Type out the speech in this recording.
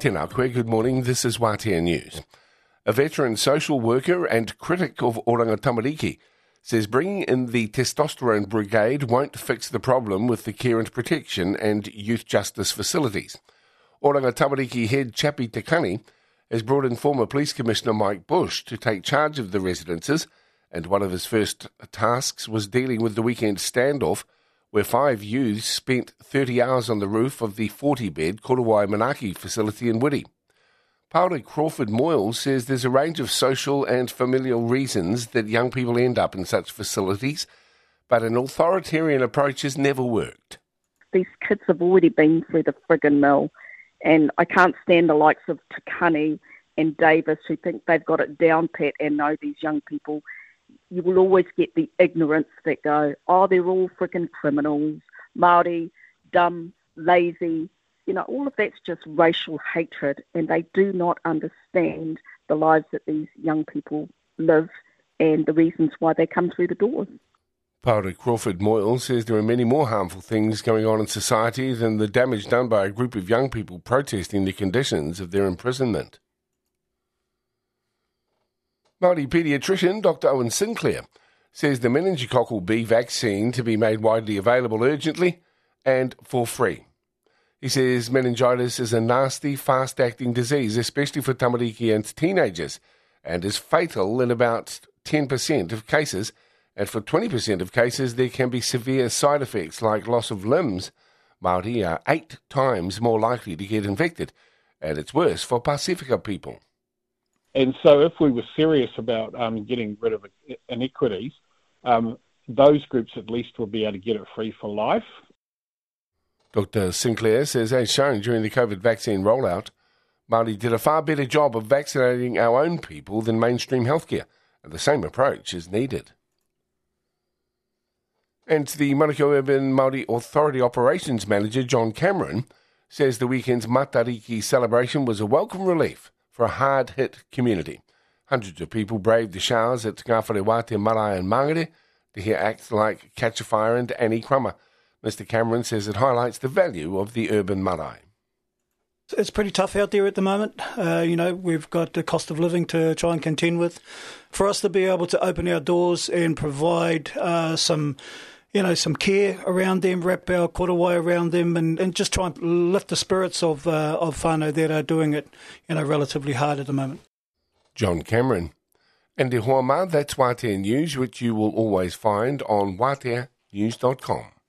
Tēnā koe, good morning. This is Wātea News. A veteran social worker and critic of Oranga Tamariki says bringing in the testosterone brigade won't fix the problem with the care and protection and youth justice facilities. Oranga Tamariki head Chapi Tekani has brought in former Police Commissioner Mike Bush to take charge of the residences, and one of his first tasks was dealing with the weekend standoff where 5 youths spent 30 hours on the roof of the 40-bed Korowai Manaki facility in Wiri. Pauri Crawford Moyle says there's a range of social and familial reasons that young people end up in such facilities, but an authoritarian approach has never worked. These kids have already been through the friggin' mill, and I can't stand the likes of Takani and Davis who think they've got it down pat and know these young people. You will always get the ignorance that go, oh, they're all freaking criminals, Māori, dumb, lazy. You know, all of that's just racial hatred, and they do not understand the lives that these young people live and the reasons why they come through the doors. Pauri Crawford Moyle says there are many more harmful things going on in society than the damage done by a group of young people protesting the conditions of their imprisonment. Māori paediatrician Dr. Owen Sinclair says the meningococcal B vaccine to be made widely available urgently and for free. He says meningitis is a nasty, fast-acting disease, especially for tamariki and teenagers, and is fatal in about 10% of cases, and for 20% of cases there can be severe side effects like loss of limbs. Māori are 8 times more likely to get infected, and it's worse for Pasifika people. And so if we were serious about getting rid of inequities, those groups at least will be able to get it free for life. Dr. Sinclair says, as shown during the COVID vaccine rollout, Māori did a far better job of vaccinating our own people than mainstream healthcare, and the same approach is needed. And the Manukau Urban Māori Authority Operations Manager, John Cameron, says the weekend's Matariki celebration was a welcome relief for a hard-hit community. Hundreds of people braved the showers at Ngāwhare Wātea Marae and Mangere to hear acts like Catch a Fire and Annie Crummer. Mr. Cameron says it highlights the value of the urban marae. It's pretty tough out there at the moment. We've got the cost of living to try and contend with. For us to be able to open our doors and provide some care around them, wrap our korowai around them, and just try and lift the spirits of whānau that are doing it, relatively hard at the moment. John Cameron. And Te Hoa Ma, that's Wātea News, which you will always find on wāteanews.com.